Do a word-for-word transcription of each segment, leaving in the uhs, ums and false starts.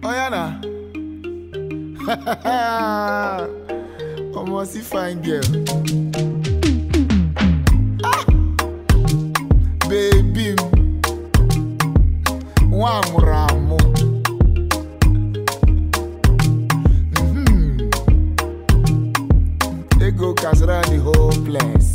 Oyana. Almost a fine girl. Ah! Baby. One ramo. Mm-hmm. They go cast around the whole place.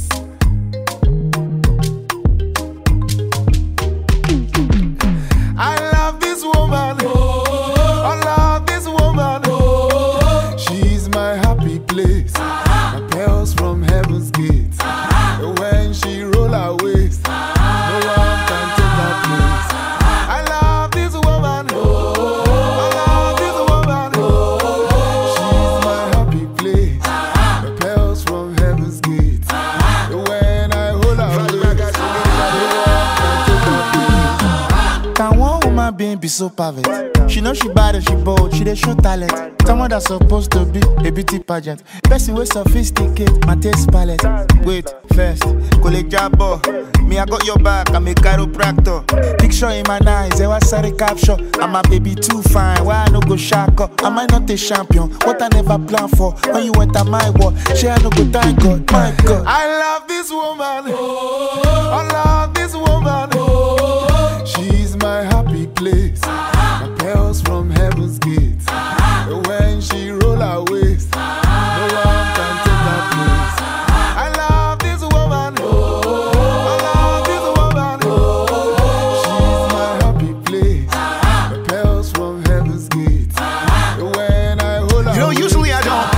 I love this woman. Oh, I love this woman. Oh, she's my happy place. My pearls from heaven's gate. When she roll her waist, no one can take her place. I love this woman. Oh, I love this woman. Oh, she's my happy place. My pearls from heaven's gate. When I hold her waist, no one can take her place. Can one woman being be so perfect? She know she bad and she bold, she dey show talent. Someone that's supposed to be a beauty pageant. Person with sophisticate, my taste palette. Wait, first, college job, me I got your back, I'm a chiropractor. Picture in my eyes, I was sorry capture. I'm a baby too fine, why I no go shack up? Am I not a champion? What I never planned for. When you went at my world, she I no go thank God, my God. I love this woman, oh, I love this woman, oh, she's my happy place. My pearls from heaven's gate. When she roll her waist, no one can take her place. I love this woman, oh, I love this woman, oh, she's my happy place. My pearls from heaven's gate. When I hold her, you know, usually I don't.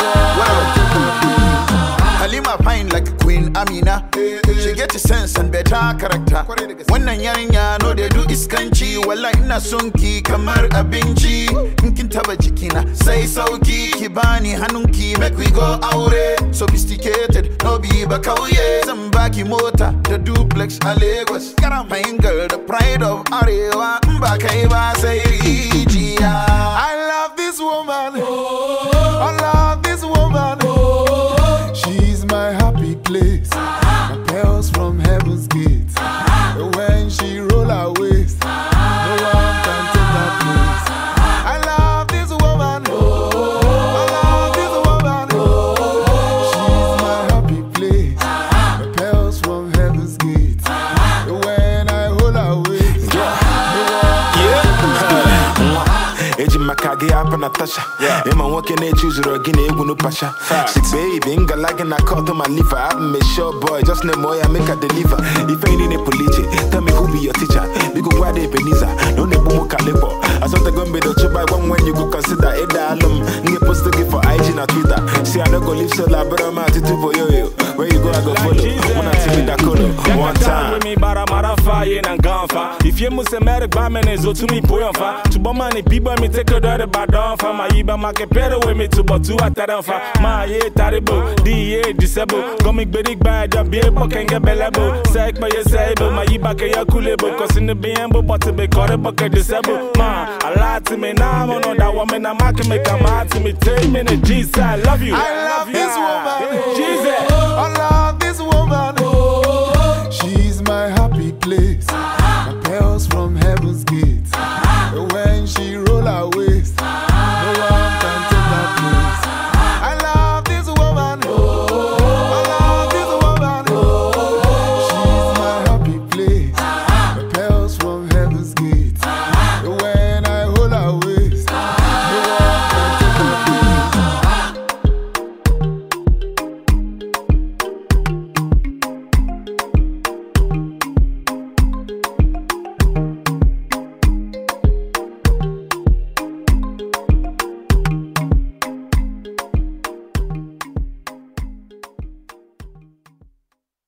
Well, Halima fine like a queen, Amina. She get a sense and better character. When I yanya no they do iskanchi, well like na sunki kamar abinchi. Nkin taba jikina, say sauki kibani hanunki, make we go aure. Sophisticated, no be bakauye. Zambaki mota, the duplex a Lagos. My girl, the pride of Arewa. Mbakaiba say Rijia. I love this woman, oh, I love this woman, oh, she's my happy place. My pearls from heaven's gate. When she roll her waist, no one can take her place. I love this woman, oh, I love this woman, oh, she's my happy place. My pearls from heaven's gate. When I hold her waist, no one can Eji makage hapa Natasha. Ema woke ne choose rogine egu no pasha. Sick baby, ingalage na cut on my liver. I'm a sure boy, just name boy, I make her deliver. If I need a police, tell me who be your teacher. We go where they peniza, no ne bumo kalebo. I saw the gun be the chuba one when you go consider it alum. Nge post to give for I G na Twitter. See I no go live so la but I'm out to for yo. Where you go I go follow. Wanna see me that color one time. With me bara mara fire and gunfa. If you must America bamen is to me poyonfa. To bomani people me take a dirty bad on for my iba market better with me to but two at that for my ye terrible D A disabled comic big bad and be able can get bellable sec by your sable my iba can ya coolable cause in the bambo but to be caught a bucket disabled ma a lot to me now I know that woman I'm making make a man to me ten minutes G I love you I love this woman.